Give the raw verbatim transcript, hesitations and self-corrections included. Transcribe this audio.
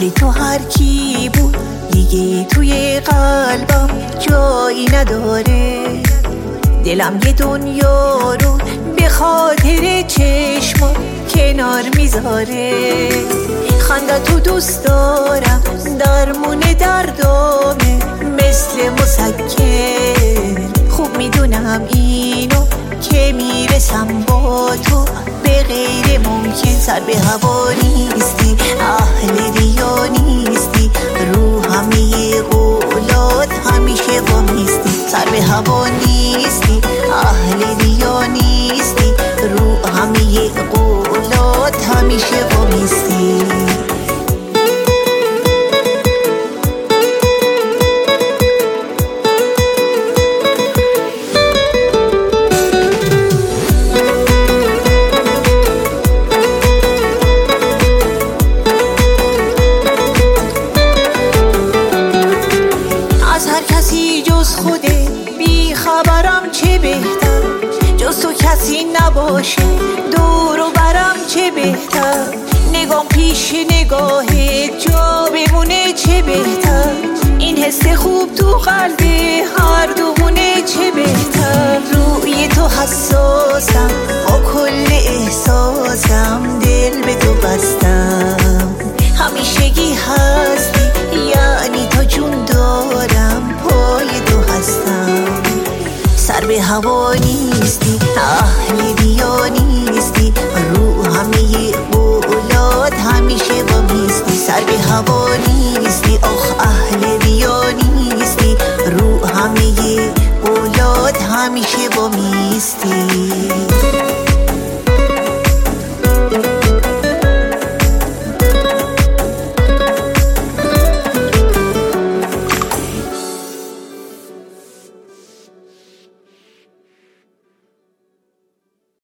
ابر تو هر کی بود دیگه توی قلبم جایی نداره. دلم یه دنیا رو به خاطر چشمات کنار میذاره. خنده تو دوست دارم درمون دردامه مثل مسکن. خوب میدونم اینو که میرسم با تو به غیر ممکن. سر به هوا نیستی اهل ریا نیستی، رو همه قولات همیشه وامیستی. سر به هوا نیستی اهل ریا نیستی، رو همه قولات همیشه وامیستی. جز خوده بی خبرم چه بهتر، جز تو کسی نباشه دور و برم چه بهتر. نگام پیش نگاهه جا بمونه چه بهتر. این حس خوب تو قلب هر دومونه چه بهتر. روی تو حساسم با کل احساسم، دل به تو بستم همیشگی هستی، یعنی تا جون دارم پای تو هستم. سر به هوا نیستی اهل ریا نیستی، رو همه قولات همیشه وامیستی. سر به هوا نیستی آخ اهل ریا نیستی، رو همه قولات همیشه وامیستی.